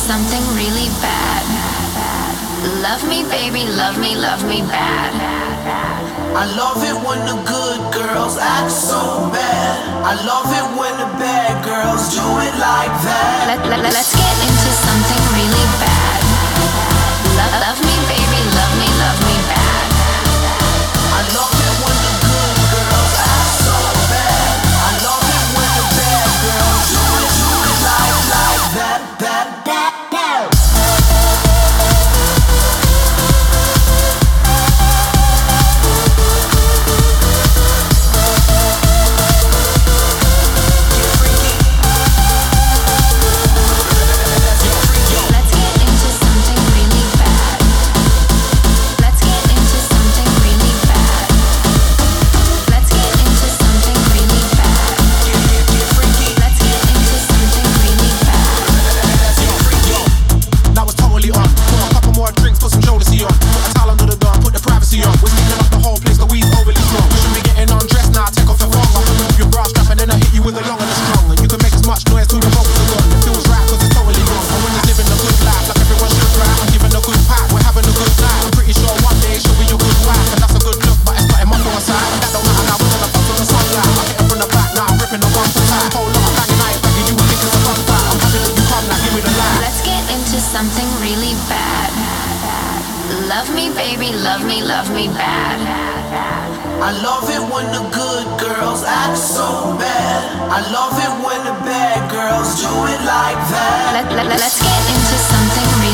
something really bad. Love me, baby, love me bad. I love it when the good girls act so bad. I love it when the bad girls do it like that. Let's get into something really bad. Love me, baby, love me bad. I love it when the good girls act so bad. I love it when the bad girls do it like that. Something really bad. Love me, baby, love me bad. I love it when the good girls act so bad. I love it when the bad girls do it like that. Let's get into something